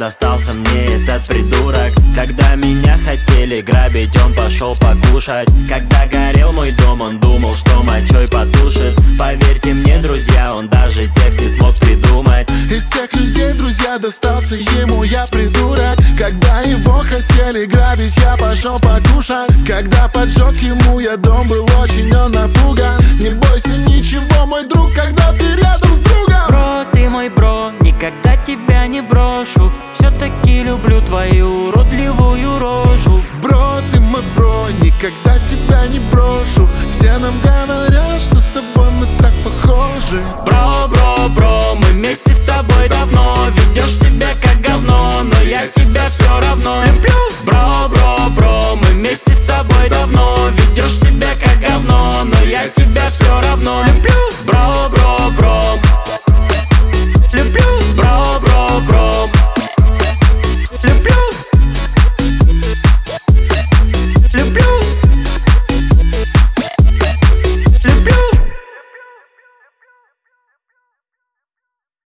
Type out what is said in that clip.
достался мне этот придурок. Когда меня хотели грабить, он пошел покушать. Когда горел мой дом, он думал, что мочой потушит. Поверьте мне, друзья, он даже текст не смог придумать. Из всех людей, друзья, достался ему я придурок. Когда его хотели грабить, я пошел покушать. Когда поджег ему я дом, был очень он напуган. Не бойся ничего, мой друг, когда ты рядом с другом. Бро, ты мой бро, никогда тебя не брошу. Все-таки люблю твою уродливую рожу. Бро, ты мой бро, никогда тебя не брошу. Все нам говорят, что с тобой мы так похожи. Бро, бро, бро, мы вместе с тобой давно. Ведешь себя